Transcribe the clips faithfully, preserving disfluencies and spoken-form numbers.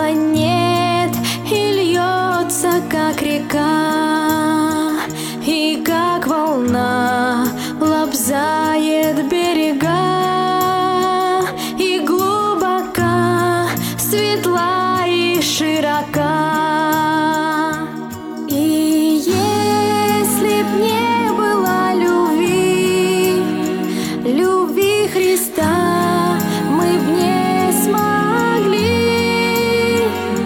нет и льется, как река, и как волна лобзает берега, и глубока, светла и широка. И если б не было любви, любви Христа, мы б не смогли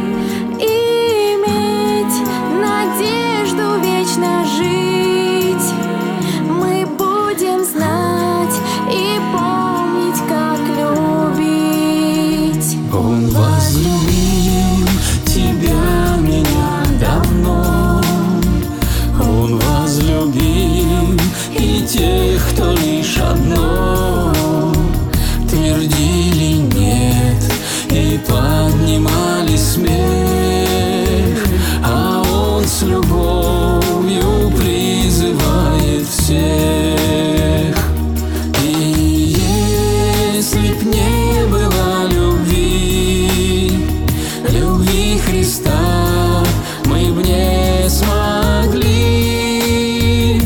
иметь надежду вечно жить. Мы будем знать и помнить, как любить. Он возлюбил тебя, меня давно. Он возлюбил и тех, кто лишь одно твердили нет и поднимали смех, а Он с любовью призывает всех. И если б не было любви, любви Христа, мы б не смогли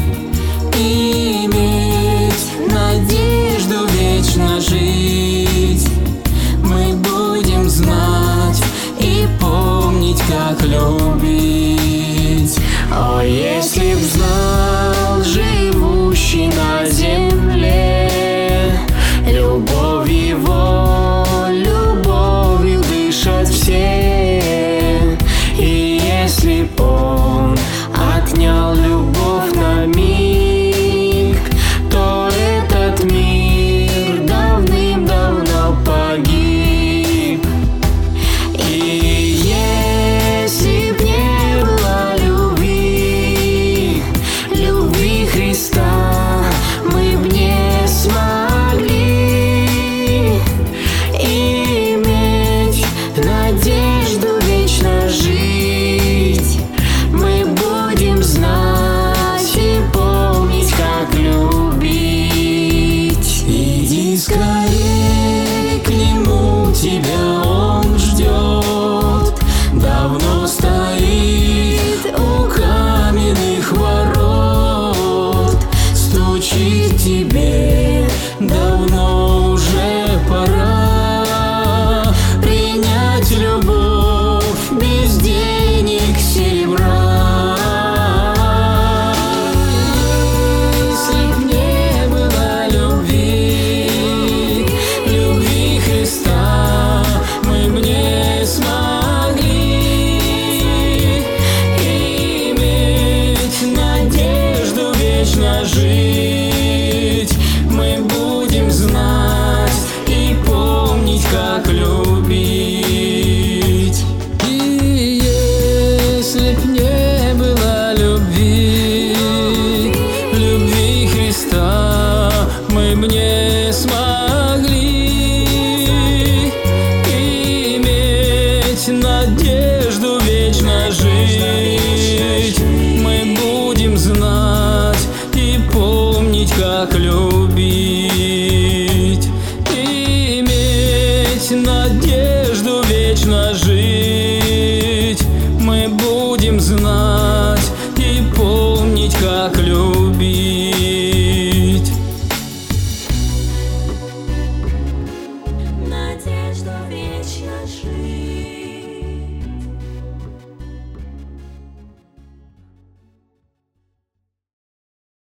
иметь надежду вечно жить. Мы будем знать и помнить, как любить. О, если б знал живущий на земле, любовь Его, любовью дышат все. И если б